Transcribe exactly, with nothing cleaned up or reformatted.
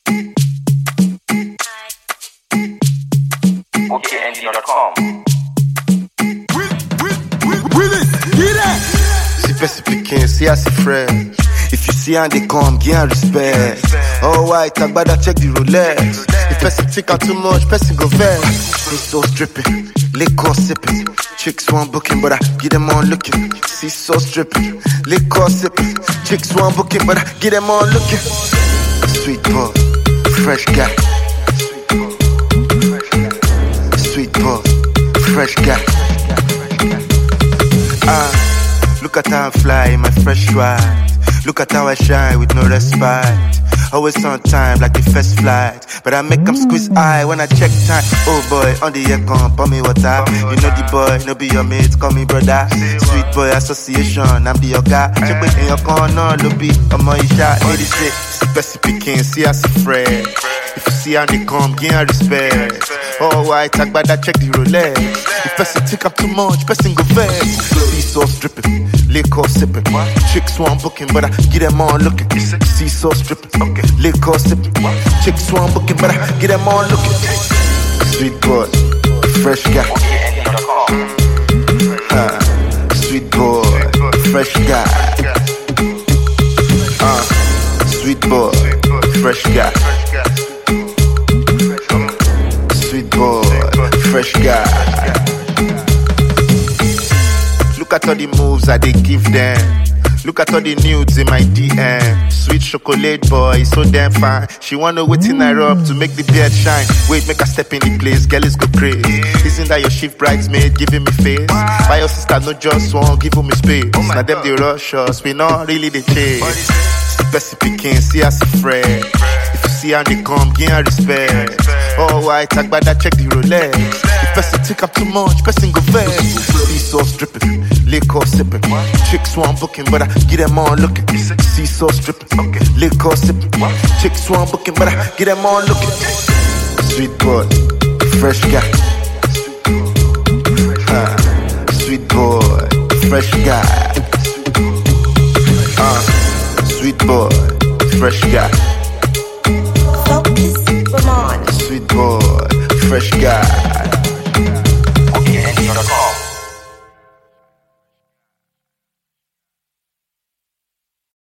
O K N D dot com. Si person pikin, see as a friend. If you see and they come, give and respect. Oh, white, Agbada, check the Rolex. If person think out too much, person go vex. See so stripping, liquor sipping. Chicks want booking, but I get them on looking. See so stripping, liquor sipping. Chicks want booking, but I get them on looking. Sweet boy, fresh guy. Sweet boy, fresh guy. Ah, look at how I fly in my fresh ride. Look at how I shine with no respite. Always on time like the first flight. But I make them squeeze eye when I check time. Oh boy, on the aircon, pour me water. You know the boy, no be your mate, call me brother. Sweet boy association, I'm the yoga. Check it in your corner, no be on my shot. Lady say, see Bessie picking, see us friend. If you see how they come, give and respect. Oh white, Agbada, check the Rolex. If person think up too much, person go vex. See sauce dripping, liquor sipping. Chicks want booking, but I get them on looking. See sauce dripping, okay. Liquor sipping. Chicks want booking, but I get them on looking. Sweet boy, fresh guy. Uh, sweet boy, fresh guy. Uh, sweet boy, fresh guy. Sweet boy, fresh guy. Look at all the moves I they give them. Look at all the nudes in my D M. Sweet chocolate boy, so damn fine. She wanna wait in her up to make the beard shine. Wait, make her step in the place, girl is go crazy. Isn't that your shift bridesmaid giving me face? My your sister no just one, give me space. Now them they rush us, we not really the chase. Bessie picking, see us a friend. If you see how they come, give her respect. Oh white, Agbada, check the Rolex. If person think up too much, person go vex. See sauce dripping, liquor sipping. Chicks want booking, but I get them on looking. See sauce dripping, okay. Liquor sipping. Chicks want booking, but I get them on looking. Sweet boy, fresh guy. Uh, sweet boy, fresh guy. Uh, sweet boy, fresh guy. Focus, Ramon. Sweet boy, fresh guy.